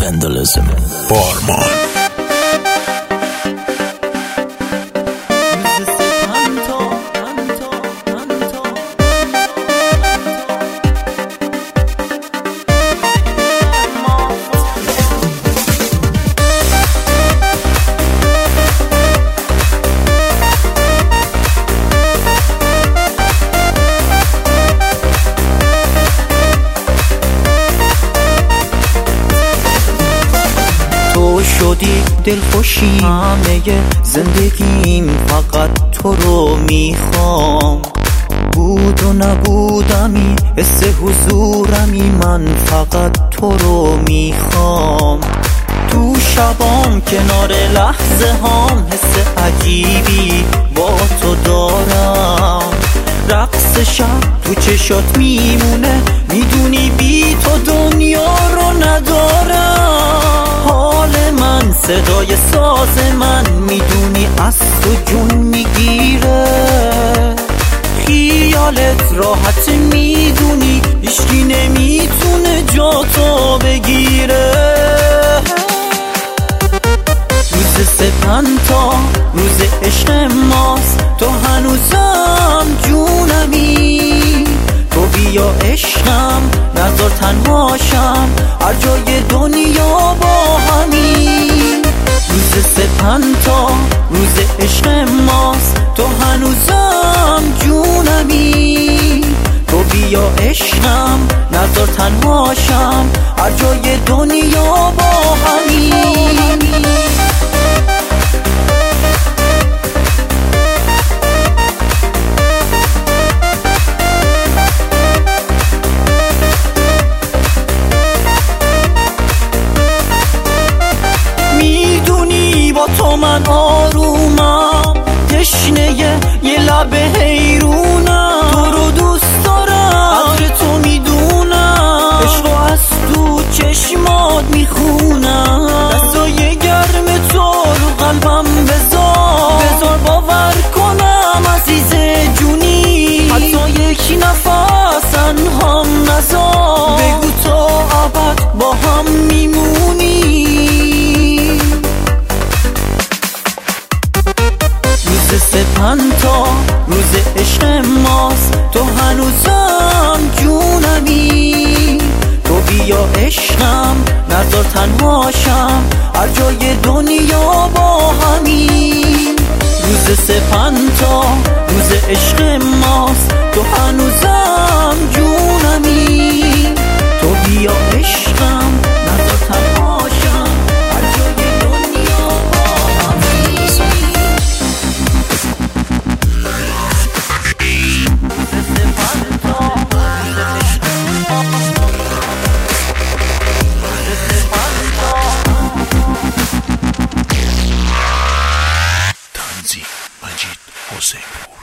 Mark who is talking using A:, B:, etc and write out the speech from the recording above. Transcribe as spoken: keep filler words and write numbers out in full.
A: Vandalism بارمان.
B: شدی دلخوشی همه زندگیم، فقط تو رو میخوام. بود و نبودمی حس حضورمی، من فقط تو رو میخوام. تو شبام کنار لحظه هام حس عجیبی با تو دارم. رقص شب تو چشات میمونه، میدونی بی تو دنیا رو ندارم. حال من صدای ساز من، میدونی از تو جون میگیره. خیالت راحت، میدونی هیچکی نمیتونه جا تو بگیره. روز سپنتا روز عشق ماست، تو هنوزم جونمی. تو بیا عشقم نذار تنهاشم، هر جای دنیا با همی. روز سپنتا روز عشق ماست، تو هنوزم جونمی. تو بیا عشقم نذار تنهاشم، هر جای دنیا با همی. تو من آرومم، تشنه یه لب حیرونم. تو رو دوست دارم، قدر تو میدونم. عشقو از تو چشمات میخونم. دستای گرم تو رو قلبم بذار، بذار باور کنم عزیز جونی. حتی یک نفس تنهام نذار، بگو تا ابد با هم میمونی. روز سپنتا روز عشق ماست، تو هنوزم جونمی. تو بیا عشقم نذار تنهاشم، هر جای دنیا با همی. روز سپنتا روز عشق ماست، تو هنوزم جونمی. تو بیا عشقم نذار تنهاشم، هر جای دنیا با همی.
A: تنظیم مجید حسین.